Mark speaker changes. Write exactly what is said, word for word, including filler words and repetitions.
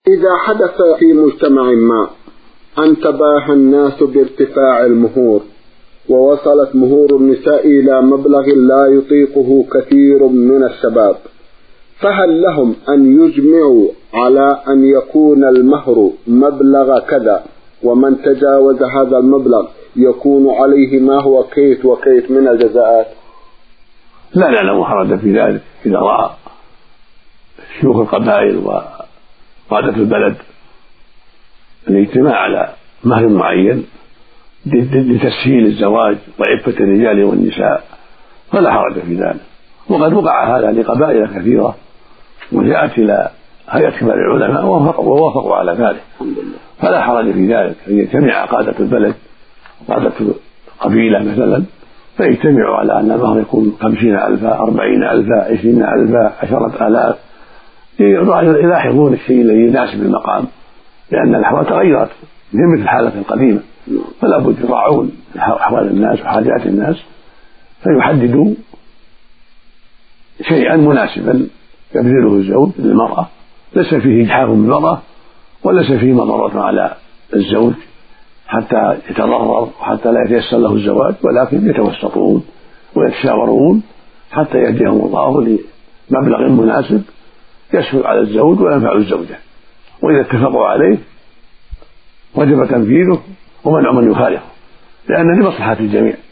Speaker 1: إذا حدث في مجتمع ما أن تباهى الناس بارتفاع المهور، ووصلت مهور النساء إلى مبلغ لا يطيقه كثير من الشباب، فهل لهم أن يجمعوا على أن يكون المهر مبلغ كذا، ومن تجاوز هذا المبلغ يكون عليه ما هو كيت وكيت من الجزاءات؟
Speaker 2: لا لا لا محرج في ذلك. إذا رأى شيوخ القبائل وقادة البلد الاجتماع على مهر معين لتسهيل الزواج وعفة الرجال والنساء فلا حرج في ذلك. وقد وقع هذا لقبائل كثيرة وجاءت إلى هيئة كبار العلماء ووافقوا على ذلك، فلا حرج في ذلك أن يجتمع قادة البلد وقادة قبيلة مثلا فيجتمعوا على أن المهر يكون خمسين ألفا أربعين ألفا عشرين ألفا عشرة آلاف، يلاحظون الشيء الذي يناسب المقام، لأن الأحوال تغيرت مثل الحالة القديمة، فلا بد يراعون أحوال الناس وحاجات الناس فيحددوا شيئا مناسبا يبذله الزوج للمرأة ليس فيه إجحاف بالمرأة وليس فيه مضرة على الزوج حتى يتضرر وحتى لا يتيسر له الزواج، ولكن يتوسطون ويتشاورون حتى يهديهم الله لمبلغ مناسب يسهل على الزوج وينفع الزوجة، وإذا اتفقوا عليه وجب تنفيذه ومنع من يخالفه، لأن لمصلحة الجميع.